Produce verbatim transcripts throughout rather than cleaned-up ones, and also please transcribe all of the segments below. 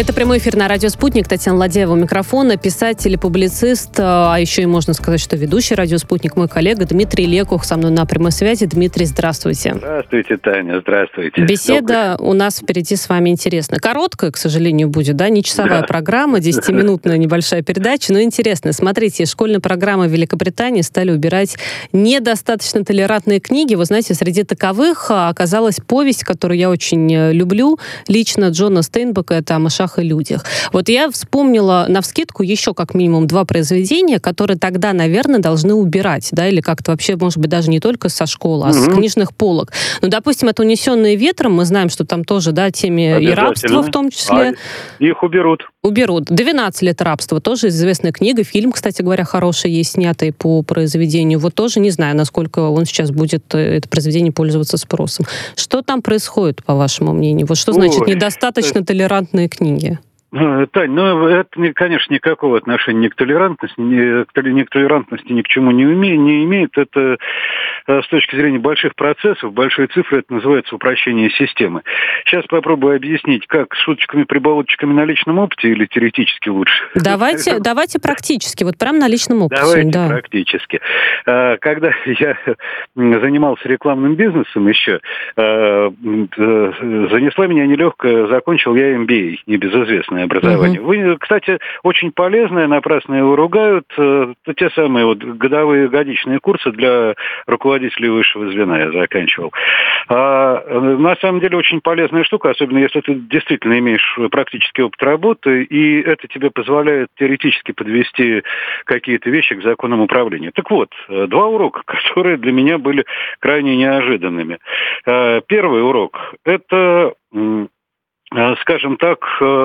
Это прямой эфир на радио «Спутник». Татьяна Ладеева у микрофона, писатель и публицист, а еще и можно сказать, что ведущий радио «Спутник», мой коллега Дмитрий Лекух со мной на прямой связи. Дмитрий, здравствуйте. Здравствуйте, Таня, здравствуйте. Беседа Добрый. У нас впереди с вами интересная. Короткая, к сожалению, будет, да, не часовая да. программа, десятиминутная небольшая передача, но интересная. Смотрите, школьные программы в Великобритании стали убирать недостаточно толерантные книги. Вы знаете, среди таковых оказалась повесть, которую я очень люблю, лично Джона Стейнбека, это о мышах и людях. Вот я вспомнила навскидку еще как минимум два произведения, которые тогда, наверное, должны убирать, да, или как-то вообще, может быть, даже не только со школы, а угу. с книжных полок. Ну, допустим, это «Унесенные ветром», мы знаем, что там тоже, да, теме и рабства в том числе. А их уберут. Уберут. «двенадцать лет рабства», тоже известная книга, фильм, кстати говоря, хороший есть, снятый по произведению. Вот тоже не знаю, насколько он сейчас будет, это произведение, пользоваться спросом. Что там происходит, по вашему мнению? Вот что значит Ой, недостаточно это... толерантные книги? Тань, ну это, конечно, никакого отношения ни к толерантности, ни к толерантности ни к чему не, уме, не имеет. Это с точки зрения больших процессов, большой цифры, это называется упрощение системы. Сейчас попробую объяснить, как с шуточками-прибауточками на личном опыте или теоретически лучше? Давайте, давайте практически, вот прям на личном опыте. Давайте да. практически. Когда я занимался рекламным бизнесом еще, занесла меня нелегкая, закончил я эм би эй, небезызвестное образование. Uh-huh. Вы, кстати, очень полезное, напрасно его ругают, те самые вот годовые, годичные курсы для руководителей высшего звена я заканчивал. А, на самом деле очень полезная штука, особенно если ты действительно имеешь практический опыт работы, и это тебе позволяет теоретически подвести какие-то вещи к законам управления. Так вот, два урока, которые для меня были крайне неожиданными. Первый урок – это... скажем так,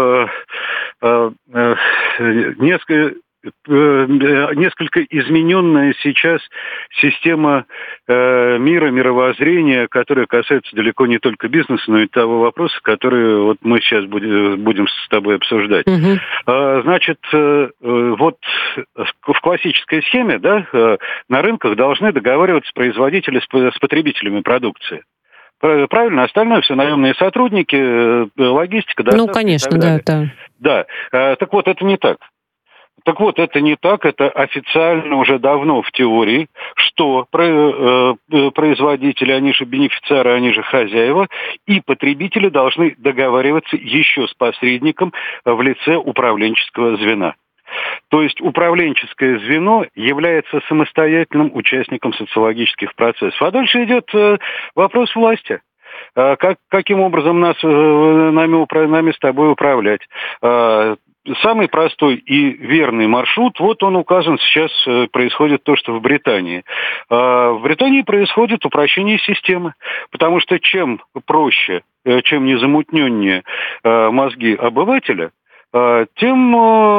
несколько, несколько измененная сейчас система мира, мировоззрения, которая касается далеко не только бизнеса, но и того вопроса, который вот мы сейчас будем, будем с тобой обсуждать. Угу. Значит, вот в классической схеме, да, на рынках должны договариваться производители с потребителями продукции. Правильно, остальное все наемные сотрудники, логистика, доставка. Ну, конечно, да, да. Да. Так вот, это не так. Так вот, это не так, это официально уже давно в теории, что производители, они же бенефициары, они же хозяева, и потребители должны договариваться еще с посредником в лице управленческого звена. То есть управленческое звено является самостоятельным участником социологических процессов. А дальше идет вопрос власти. Как, каким образом нас, нами, нами с тобой управлять? Самый простой и верный маршрут, вот он указан сейчас, происходит то, что в Британии. В Британии происходит упрощение системы, потому что чем проще, чем незамутненнее мозги обывателя, тем,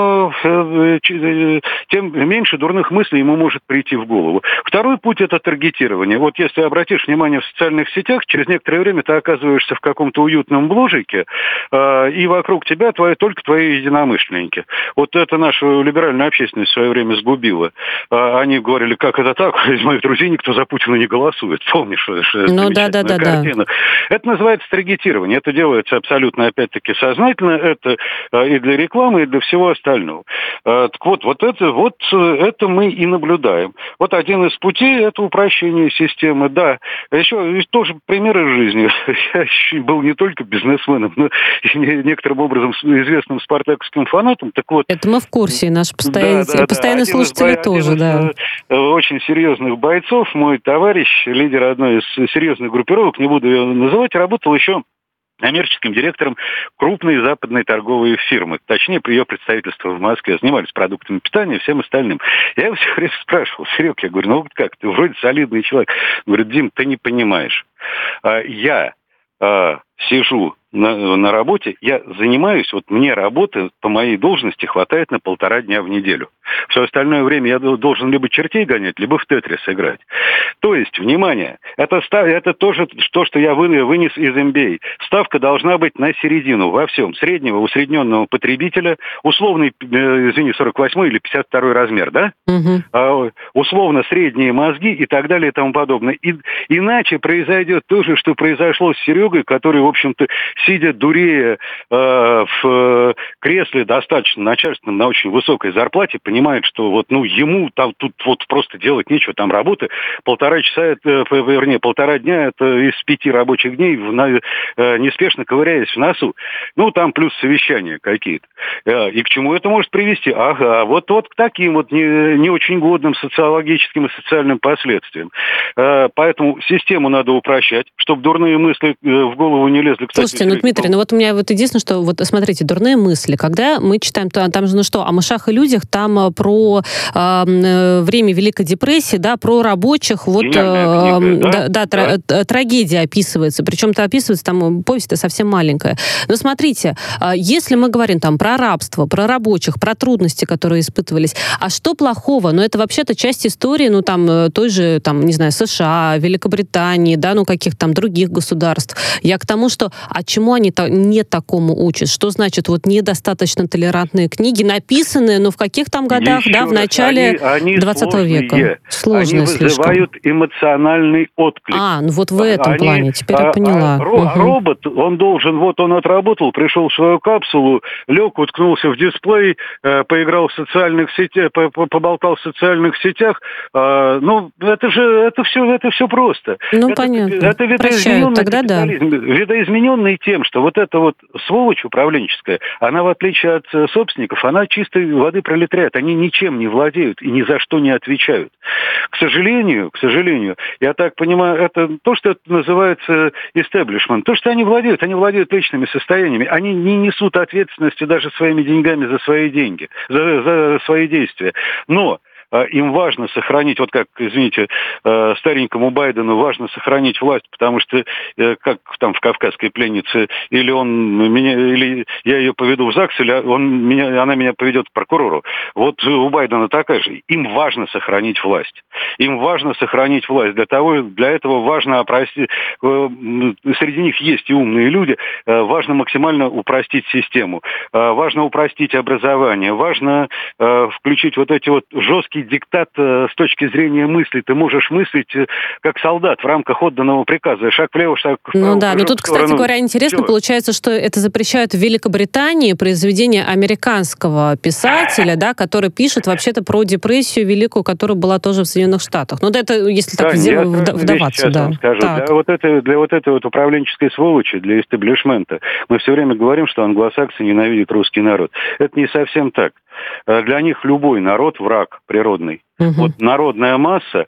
тем меньше дурных мыслей ему может прийти в голову. Второй путь – это таргетирование. Вот если обратишь внимание в социальных сетях, через некоторое время ты оказываешься в каком-то уютном бложике, и вокруг тебя твои, только твои единомышленники. Вот это нашу либеральную общественность в свое время сгубило. Они говорили, как это так? Из моих друзей никто за Путина не голосует. Помнишь? Ну, да, да, да, картину. Да. Это называется таргетирование. Это делается абсолютно, опять-таки, сознательно. Это и для рекламы, и для всего остального. Так вот, вот это, вот это мы и наблюдаем. Вот один из путей – это упрощение системы. Да, еще тоже примеры жизни. Я был не только бизнесменом, но и некоторым образом известным спартаковским фанатом. Так вот, это мы в курсе, наши постоянные, да, да, постоянные да. слушатели из, тоже, да. Очень серьезных бойцов, мой товарищ, лидер одной из серьезных группировок, не буду ее называть, работал еще коммерческим директором крупной западной торговой фирмы. Точнее, при ее представительстве в Москве. Занимались продуктами питания и всем остальным. Я его все время спрашивал: Серег, я говорю, ну вот как, ты вроде солидный человек. Говорит: Дим, ты не понимаешь. Я сижу на, на работе, я занимаюсь, вот мне работы по моей должности хватает на полтора дня в неделю. Все остальное время я должен либо чертей гонять, либо в тетрис играть. То есть, внимание, это, это тоже то, что я вынес из эм би эй. Ставка должна быть на середину во всем. Среднего, усредненного потребителя, условный, извини, сорок восьмой или пятьдесят второй размер, да? Угу. А, условно средние мозги и так далее и тому подобное. И, иначе произойдет то же, что произошло с Серегой, который, в общем-то, сидя дурея э, в кресле достаточно начальственном на очень высокой зарплате, понимает, что вот, ну, ему там тут вот просто делать нечего, там работы полтора часа, это, вернее, полтора дня, это из пяти рабочих дней, в, на, э, неспешно ковыряясь в носу. Ну, там плюс совещания какие-то. Э, и к чему это может привести? Ага, вот, вот к таким вот не, не очень годным социологическим и социальным последствиям. Э, поэтому систему надо упрощать, чтобы дурные мысли э, в голову не лезли. Кстати, слушайте, ну, Дмитрий, ну вот у меня вот единственное, что, вот смотрите, дурные мысли, когда мы читаем, там, там же, ну что, о мышах и людях, там про э, время Великой депрессии, да, про рабочих, вот, э, книга, да, да, да, да. Трагедия описывается, причем-то описывается, там, повесть-то совсем маленькая. Но смотрите, если мы говорим там про рабство, про рабочих, про трудности, которые испытывались, а что плохого? Ну, это вообще-то часть истории, ну, там, той же, там, не знаю, США, Великобритании, да, ну, каких-то там других государств. Я к тому, что, а чему они не такому учат? Что значит вот недостаточно толерантные книги, написанные, ну, в каких там годах, Еще да, в начале они, они двадцатого века? Сложные Они вызывают слишком. Эмоциональный отклик. А, ну вот в этом они, плане, теперь а, я поняла. А, ро, угу. Робот, он должен, вот он отработал, пришел в свою капсулу, лег, уткнулся в дисплей, э, поиграл в социальных сетях, поболтал в социальных сетях. Э, ну, это же, это все, это все просто. Ну, это, понятно. Это видоизмененный тогда капитализм. Да. Видоизмененный тем, что вот эта вот сволочь управленческая, она, в отличие от собственников, она чистой воды пролетариат. Они ничем не владеют и ни за что не отвечают. К сожалению, к сожалению, я так понимаю, это то, что это называется истеблишмент. То, что они владеют, они владеют личными состояниями. Они не несут ответственности даже своими деньгами за свои деньги, за, за свои действия. Но им важно сохранить, вот как, извините, старенькому Байдену важно сохранить власть, потому что, как там в «Кавказской пленнице», или он меня, или я ее поведу в ЗАГС, или он меня, она меня поведет к прокурору. Вот у Байдена такая же. Им важно сохранить власть. Им важно сохранить власть. Для того, для этого важно опростить. Среди них есть и умные люди. Важно максимально упростить систему. Важно упростить образование. Важно включить вот эти вот жесткие диктат э, с точки зрения мысли. Ты можешь мыслить э, как солдат в рамках отданного приказа. Шаг влево, шаг вправо. Ну да, но тут, кстати говоря, интересно, Все. Получается, что это запрещают в Великобритании произведение американского писателя, да, который пишет вообще-то про депрессию великую, которая была тоже в Соединенных Штатах. Ну да, это если так да, вдаваться, да. Скажу. Для, вот этой, для вот этой вот управленческой сволочи, для истеблишмента, мы все время говорим, что англосаксы ненавидят русский народ. Это не совсем так. Для них любой народ враг природный. Угу. Вот народная масса,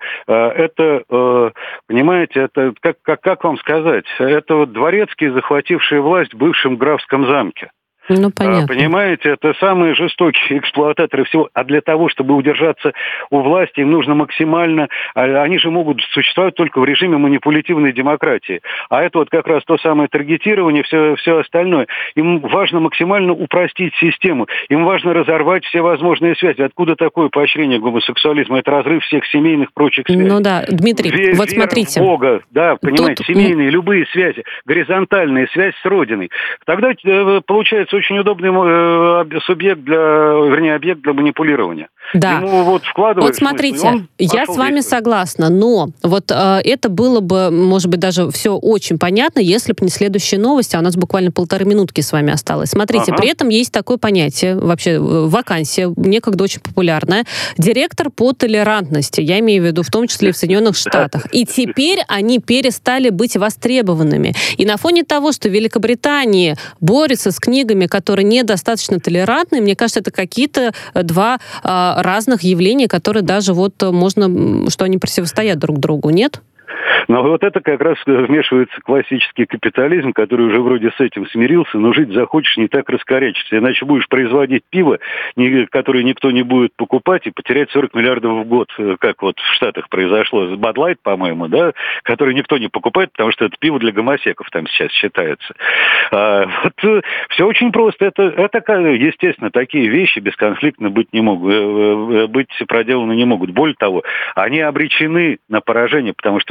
это, понимаете, это, как, как, как вам сказать, это вот дворецкие, захватившие власть в бывшем графском замке. Ну, понятно. Понимаете, это самые жестокие эксплуататоры всего. А для того, чтобы удержаться у власти, им нужно максимально... Они же могут существовать только в режиме манипулятивной демократии. А это вот как раз то самое таргетирование, все, все остальное. Им важно максимально упростить систему. Им важно разорвать все возможные связи. Откуда такое поощрение гомосексуализма? Это разрыв всех семейных прочих связей. Ну да, Дмитрий, Ве- вот смотрите. В Бога, да, понимаете, Тут... семейные, любые связи, горизонтальные, связь с Родиной. Тогда получается очень удобный э, субъект для, вернее, объект для манипулирования. Да. Ему вот вкладывают... Вот смотрите, смысл, я с вами согласна, но вот э, это было бы, может быть, даже все очень понятно, если бы не следующие новости, а у нас буквально полторы минутки с вами осталось. Смотрите, ага. При этом есть такое понятие, вообще вакансия, некогда очень популярная, директор по толерантности, я имею в виду в том числе и в Соединенных Штатах. И теперь они перестали быть востребованными. И на фоне того, что Великобритания борется с книгами, которые недостаточно толерантны, мне кажется, это какие-то два а, разных явления, которые даже вот можно, что они противостоят друг другу, нет? Но вот это как раз вмешивается классический капитализм, который уже вроде с этим смирился, но жить захочешь, не так раскорячишься. Иначе будешь производить пиво, которое никто не будет покупать, и потерять сорок миллиардов в год, как вот в Штатах произошло с Bud Light, по-моему, да, который никто не покупает, потому что это пиво для гомосеков там сейчас считается. А, вот все очень просто. Это, это, естественно, такие вещи бесконфликтно быть не могут, быть проделаны не могут. Более того, они обречены на поражение, потому что в любом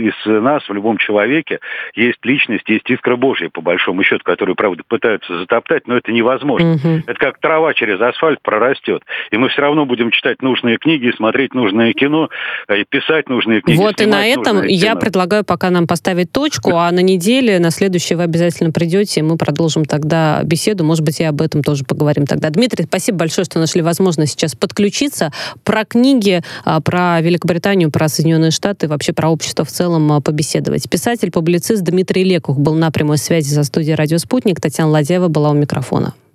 из нас, в любом человеке, есть личность, есть искра Божья, по большому счету, которую, правда, пытаются затоптать, но это невозможно. Угу. Это как трава через асфальт прорастет. И мы все равно будем читать нужные книги, смотреть нужное кино, и писать нужные книги. Вот и на этом я предлагаю пока нам поставить точку, а на неделе, на следующее вы обязательно придете, и мы продолжим тогда беседу. Может быть, и об этом тоже поговорим тогда. Дмитрий, спасибо большое, что нашли возможность сейчас подключиться. Про книги, про Великобританию, про Соединенные Штаты, вообще про общество в целом побеседовать. Писатель, публицист Дмитрий Лекух был на прямой связи со студией «Радио Спутник». Татьяна Ладяева была у микрофона.